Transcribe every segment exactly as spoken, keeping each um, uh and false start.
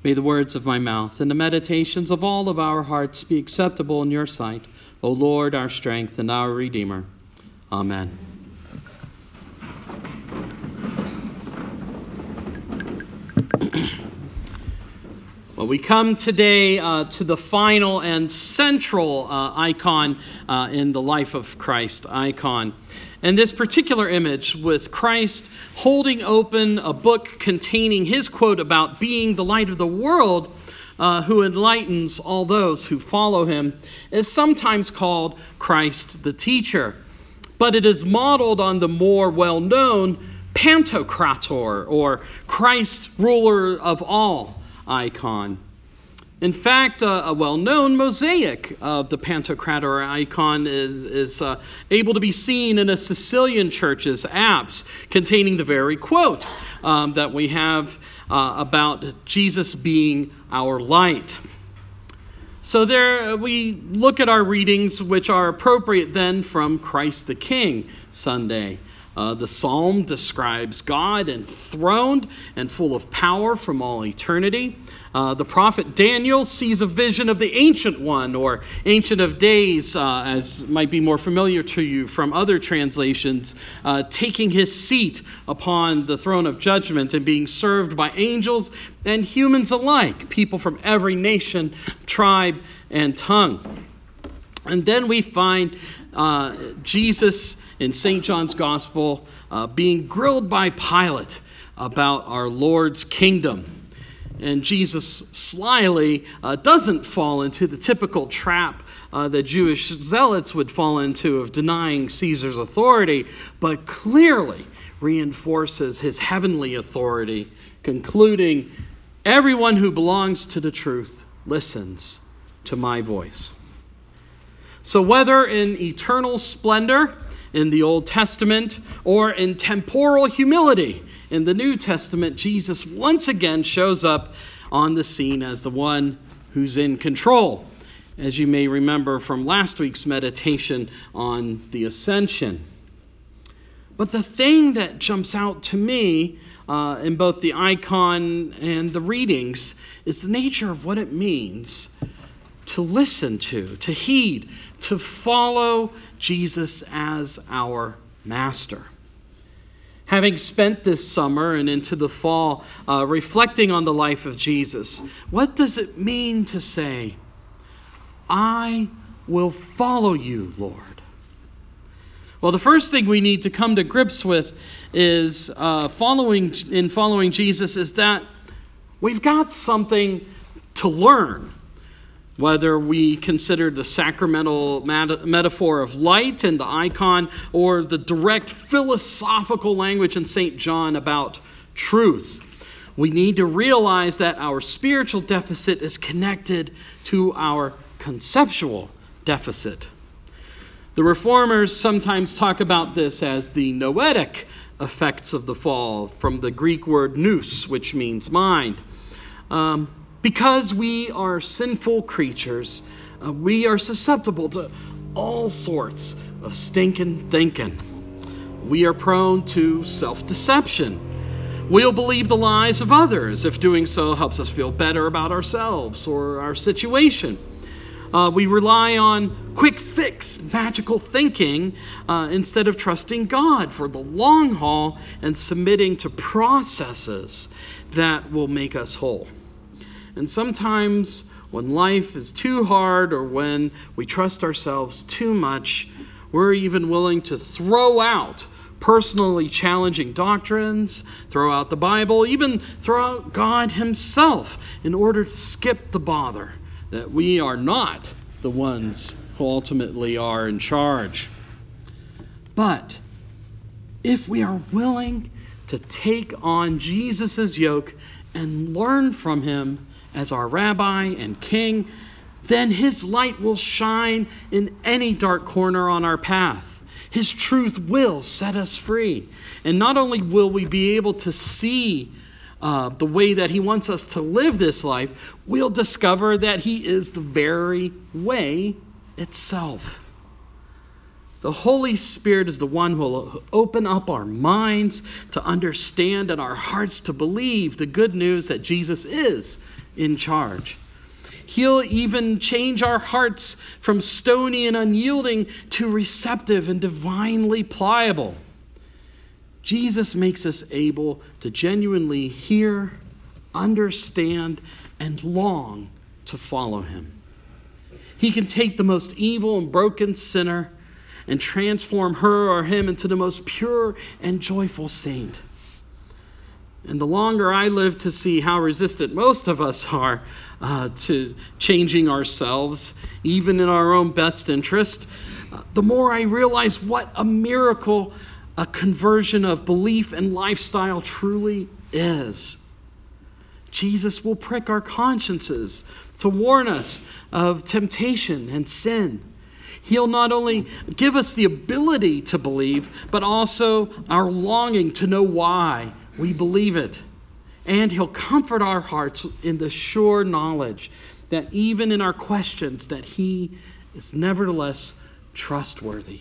May the words of my mouth and the meditations of all of our hearts be acceptable in your sight, O Lord, our strength and our Redeemer. Amen. Well, we come today uh, to the final and central uh, icon uh, in the life of Christ, icon. And this particular image with Christ holding open a book containing his quote about being the light of the world, uh, who enlightens all those who follow him, is sometimes called Christ the teacher. But it is modeled on the more well-known Pantocrator, or Christ ruler of all icon. In fact, uh, a well-known mosaic of the Pantocrator icon is, is uh, able to be seen in a Sicilian church's apse, containing the very quote um, that we have uh, about Jesus being our light. So there we look at our readings, which are appropriate then from Christ the King Sunday. Uh, the psalm describes God enthroned and full of power from all eternity. Uh, the prophet Daniel sees a vision of the Ancient One, or Ancient of Days, uh, as might be more familiar to you from other translations, uh, taking his seat upon the throne of judgment and being served by angels and humans alike, people from every nation, tribe, and tongue. And then we find uh, Jesus in Saint John's Gospel uh, being grilled by Pilate about our Lord's kingdom. And Jesus slyly uh, doesn't fall into the typical trap uh, that Jewish zealots would fall into of denying Caesar's authority, but clearly reinforces his heavenly authority, concluding, "Everyone who belongs to the truth listens to my voice." So whether in eternal splendor in the Old Testament or in temporal humility in the New Testament, Jesus once again shows up on the scene as the one who's in control, as you may remember from last week's meditation on the Ascension. But the thing that jumps out to me uh, in both the icon and the readings is the nature of what it means to listen to, to heed, to follow Jesus as our master. Having spent this summer and into the fall uh, reflecting on the life of Jesus, what does it mean to say, "I will follow you, Lord"? Well, the first thing we need to come to grips with is uh, following in following Jesus is that we've got something to learn. Whether we consider the sacramental mat- metaphor of light in the icon or the direct philosophical language in Saint John about truth, we need to realize that our spiritual deficit is connected to our conceptual deficit. The Reformers sometimes talk about this as the noetic effects of the fall, from the Greek word nous, which means mind. Um, Because we are sinful creatures, uh, we are susceptible to all sorts of stinking thinking. We are prone to self-deception. We'll believe the lies of others if doing so helps us feel better about ourselves or our situation. Uh, we rely on quick fix, magical thinking uh, instead of trusting God for the long haul and submitting to processes that will make us whole. And sometimes when life is too hard or when we trust ourselves too much, we're even willing to throw out personally challenging doctrines, throw out the Bible, even throw out God himself in order to skip the bother that we are not the ones who ultimately are in charge. But if we are willing to take on Jesus' yoke and learn from him as our rabbi and king, then his light will shine in any dark corner on our path. His truth will set us free. And not only will we be able to see uh, the way that he wants us to live this life, we'll discover that he is the very way itself. The Holy Spirit is the one who will open up our minds to understand and our hearts to believe the good news that Jesus is in charge. He'll even change our hearts from stony and unyielding to receptive and divinely pliable. Jesus makes us able to genuinely hear, understand, and long to follow him. He can take the most evil and broken sinner and transform her or him into the most pure and joyful saint. And the longer I live to see how resistant most of us are uh, to changing ourselves, even in our own best interest, uh, the more I realize what a miracle a conversion of belief and lifestyle truly is. Jesus will prick our consciences to warn us of temptation and sin. He'll not only give us the ability to believe, but also our longing to know why we believe it. And he'll comfort our hearts in the sure knowledge that even in our questions, that he is nevertheless trustworthy.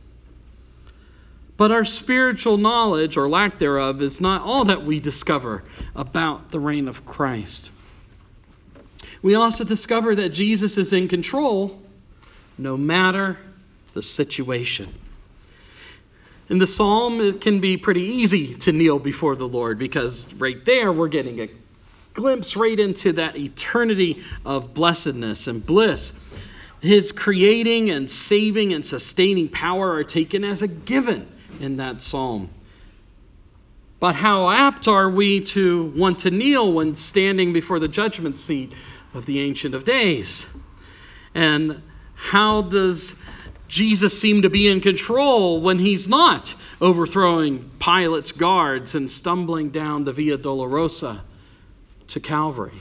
But our spiritual knowledge, or lack thereof, is not all that we discover about the reign of Christ. We also discover that Jesus is in control no matter the situation. In the psalm, it can be pretty easy to kneel before the Lord because right there we're getting a glimpse right into that eternity of blessedness and bliss. His creating and saving and sustaining power are taken as a given in that psalm. But how apt are we to want to kneel when standing before the judgment seat of the Ancient of Days? And how does Jesus seem to be in control when he's not overthrowing Pilate's guards and stumbling down the Via Dolorosa to Calvary?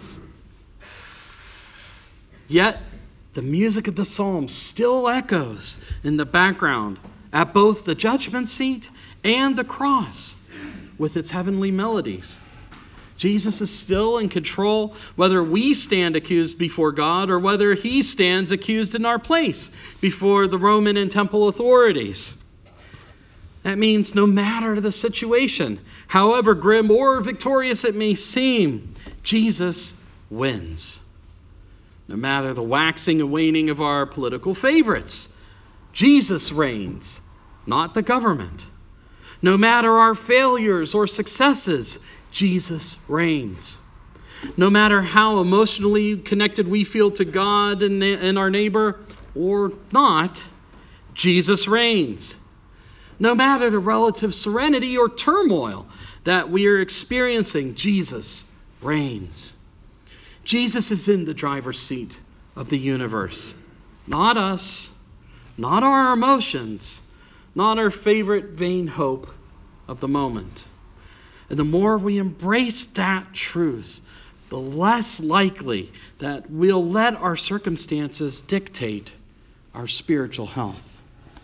Yet, the music of the Psalms still echoes in the background at both the judgment seat and the cross with its heavenly melodies. Jesus is still in control, whether we stand accused before God or whether he stands accused in our place before the Roman and temple authorities. That means no matter the situation, however grim or victorious it may seem, Jesus wins. No matter the waxing and waning of our political favorites, Jesus reigns, not the government. No matter our failures or successes, Jesus reigns. No matter how emotionally connected we feel to God and, and our neighbor or not, Jesus reigns. No matter the relative serenity or turmoil that we are experiencing, Jesus reigns. Jesus is in the driver's seat of the universe. Not us, not our emotions, not our favorite vain hope of the moment. And the more we embrace that truth, the less likely that we'll let our circumstances dictate our spiritual health.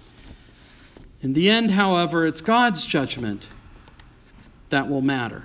In the end, however, it's God's judgment that will matter.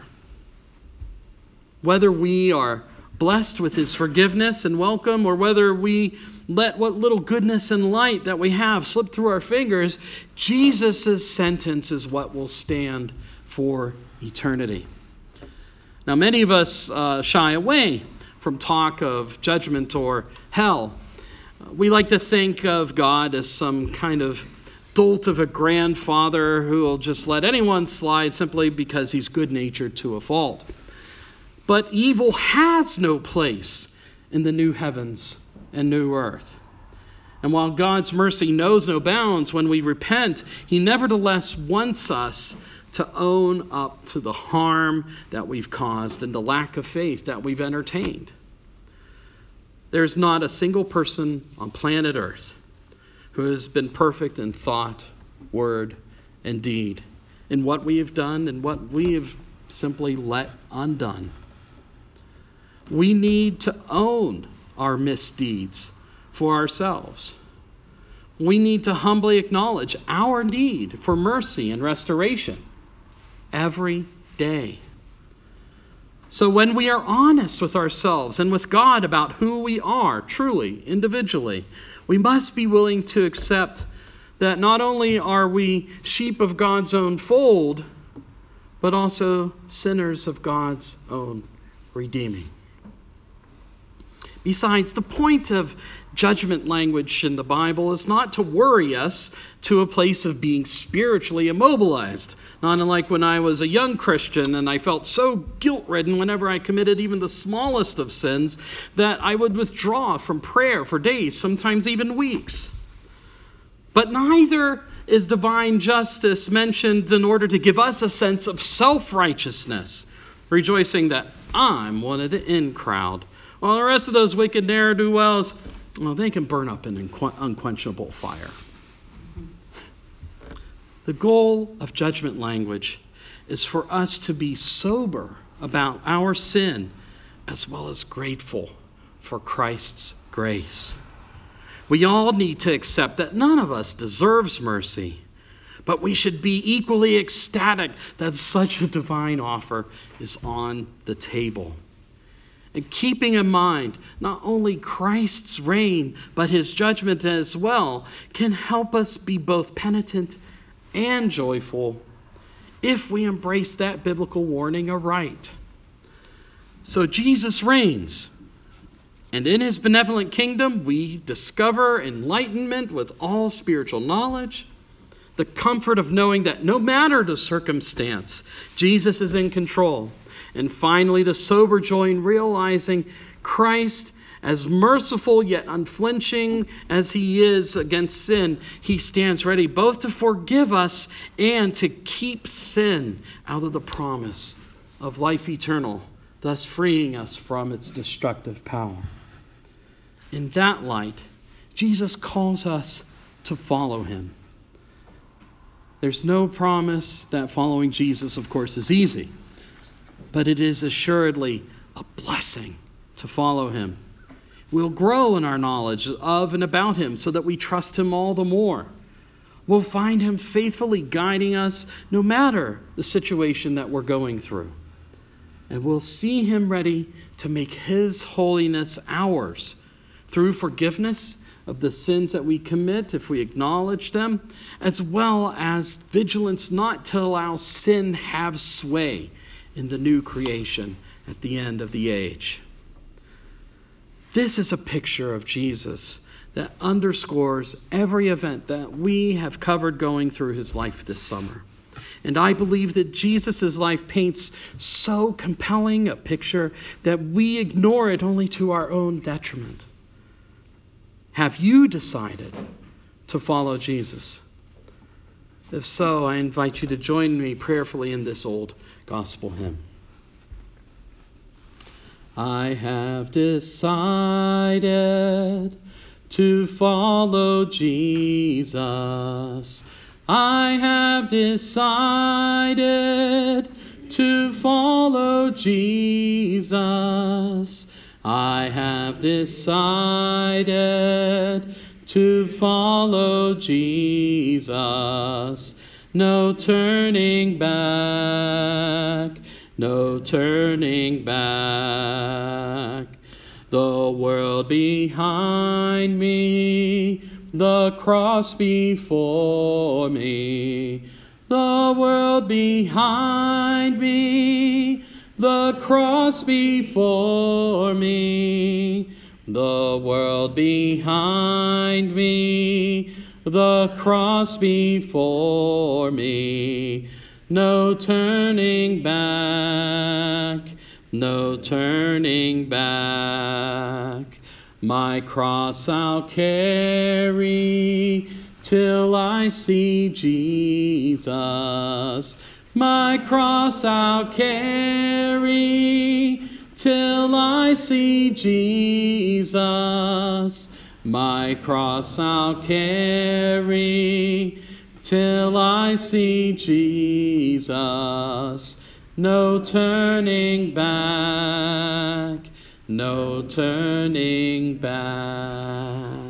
Whether we are blessed with his forgiveness and welcome, or whether we let what little goodness and light that we have slip through our fingers, Jesus' sentence is what will stand for eternity. Now, many of us uh, shy away from talk of judgment or hell. We like to think of God as some kind of dolt of a grandfather who will just let anyone slide simply because he's good-natured to a fault. But evil has no place in the new heavens and new earth. And while God's mercy knows no bounds when we repent, he nevertheless wants us to own up to the harm that we've caused and the lack of faith that we've entertained. There's not a single person on planet Earth who has been perfect in thought, word, and deed, in what we have done and what we have simply let undone. We need to own our misdeeds for ourselves. We need to humbly acknowledge our need for mercy and restoration every day. So when we are honest with ourselves and with God about who we are, truly, individually, we must be willing to accept that not only are we sheep of God's own fold, but also sinners of God's own redeeming. Besides, the point of judgment language in the Bible is not to worry us to a place of being spiritually immobilized. Not unlike when I was a young Christian and I felt so guilt-ridden whenever I committed even the smallest of sins that I would withdraw from prayer for days, sometimes even weeks. But neither is divine justice mentioned in order to give us a sense of self-righteousness, rejoicing that I'm one of the in crowd, while the rest of those wicked ne'er-do-wells, well, they can burn up in unquenchable fire. The goal of judgment language is for us to be sober about our sin as well as grateful for Christ's grace. We all need to accept that none of us deserves mercy, but we should be equally ecstatic that such a divine offer is on the table. And keeping in mind not only Christ's reign, but his judgment as well, can help us be both penitent and joyful if we embrace that biblical warning aright. So Jesus reigns, and in his benevolent kingdom we discover enlightenment with all spiritual knowledge, the comfort of knowing that no matter the circumstance, Jesus is in control. And finally, the sober joy in realizing Christ, as merciful yet unflinching as he is against sin, he stands ready both to forgive us and to keep sin out of the promise of life eternal, thus freeing us from its destructive power. In that light, Jesus calls us to follow him. There's no promise that following Jesus, of course, is easy, but it is assuredly a blessing to follow him. We'll grow in our knowledge of and about him so that we trust him all the more. We'll find him faithfully guiding us no matter the situation that we're going through. And we'll see him ready to make his holiness ours through forgiveness of the sins that we commit if we acknowledge them, as well as vigilance not to allow sin have sway in the new creation at the end of the age. This is a picture of Jesus that underscores every event that we have covered going through his life this summer. And I believe that Jesus' life paints so compelling a picture that we ignore it only to our own detriment. Have you decided to follow Jesus? If so, I invite you to join me prayerfully in this old gospel hymn. I have decided to follow Jesus. I have decided to follow Jesus. I have decided to follow Jesus. No turning back, no turning back. The world behind me, the cross before me. The world behind me, the cross before me. The world behind me, the cross before me. No turning back, no turning back. My cross I'll carry till I see Jesus. My cross I'll carry till I see Jesus. My cross I'll carry till I see Jesus. No turning back, no turning back.